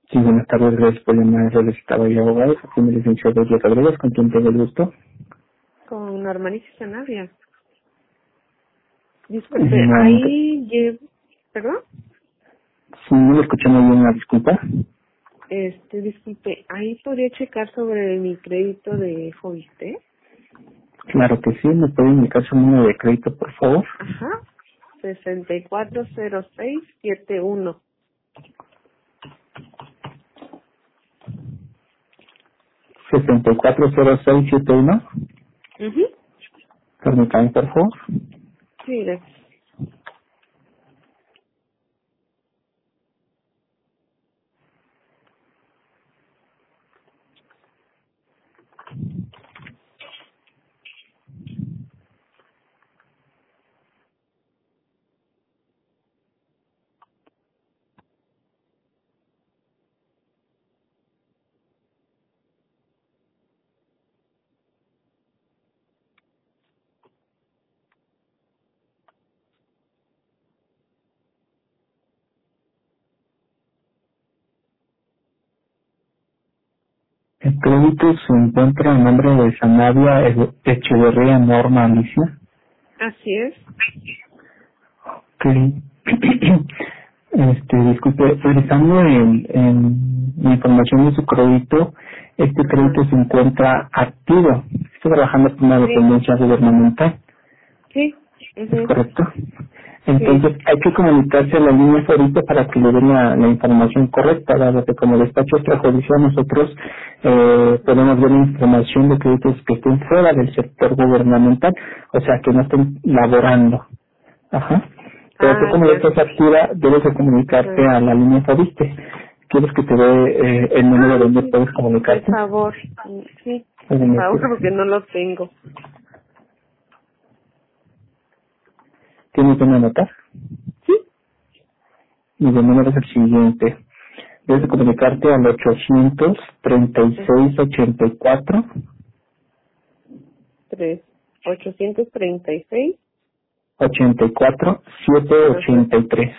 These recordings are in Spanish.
Sí, buenas tardes, gracias por llamar a Estado y Abogados. Aquí mi licenciado Diego Rodríguez, con quien tengo el gusto. Con Normalicia Sanabria. Disculpe, No, ahí ¿perdón? si no lo escuché muy bien, una disculpa. Disculpe, ahí podría checar sobre mi crédito de Fobiste. Claro que sí, ¿me puede indicar su número de crédito, por favor? Ajá. 640671. 640671. Mhm. Permítame, por favor. Sí, gracias. El crédito se encuentra en nombre de Sanabria Echeverría Norma Alicia. Así es. Ok. Disculpe, revisando en la información de su crédito, este Ajá. crédito se encuentra activo. Está trabajando por una Sí, dependencia gubernamental, sí. ¿es Mhm. correcto? Sí. Entonces hay que comunicarse a la línea ahorita para que le den la información correcta, dado que como despacho extrajudicial nosotros podemos ver información de créditos que estén fuera del sector gubernamental, o sea que no estén laborando. Ajá. Pero tú Ah, como ya ya. estás activa, debes de comunicarte Ajá. a la línea Fobiste. ¿Quieres que te dé el número Ah, donde sí. puedes Por comunicarte? favor. Sí, por favor, Obviamente. porque no lo tengo. ¿Tienes que anotar? Sí. Y el número es el siguiente. Debes de Mhm. comunicarte al 836-84 836. 84 Ajá. 783.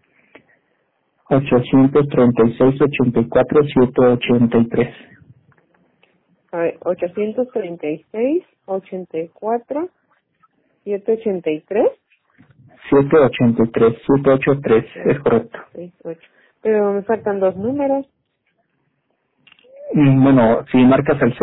836-84-783. A ver, 836, 84, 783, 783. 783, es correcto. 68. Pero me faltan dos números. Bueno, si marcas el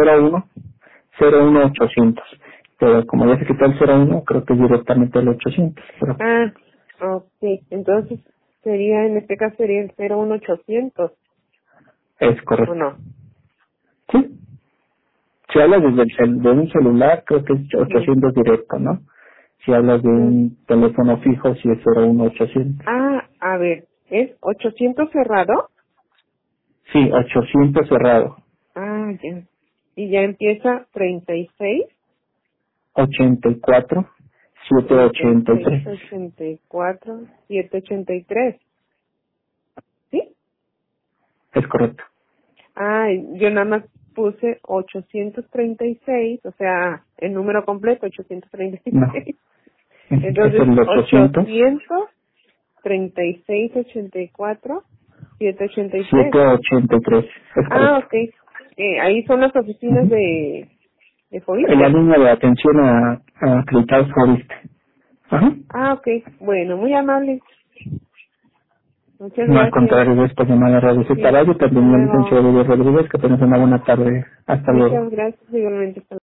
01800. Pero como ya se quitó el 01, creo que es directamente el 800. Pero Ah, ok. Entonces sería, en este caso sería el 01800, es ¿o correcto. no? Sí. Si hablas desde de un celular, creo que es Ujú. 800 directo, ¿no? Si hablas de Mm. un teléfono fijo, si es 01800. Ah, a ver, ¿es 800 cerrado? Sí, 800 cerrado. Ah, ya. Y ya empieza 36, 84 36, 783. 84, 783. ¿Sí? Es correcto. Ah, yo nada más puse 836, o sea, el número completo, No, 836. es Entonces, el 800 836, 84, 783. 783. Es Ah, correcto. ok. Ahí son las oficinas Ujú. de En la Fobiste. línea de atención a acreditados Foriste. Ajá. Ah, ok. Bueno, muy amable. Muchas No, al gracias. contrario, después de llamar a Radio Sí, Cetarayo, hasta también la luego. licenciada de Rodríguez, que tengas una buena tarde. Hasta luego. Muchas gracias igualmente.